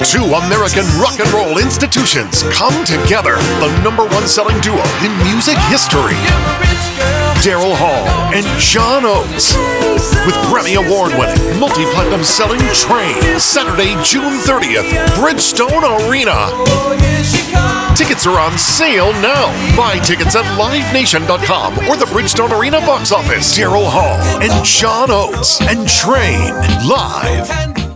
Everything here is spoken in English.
Two American rock and roll institutions come together. The #1 selling duo in music history. Daryl Hall and John Oates. With Grammy Award-winning, multi-platinum selling Train. Saturday, June 30th, Bridgestone Arena. Tickets are on sale now. Buy tickets at livenation.com or the Bridgestone Arena box office. Daryl Hall and John Oates and Train live.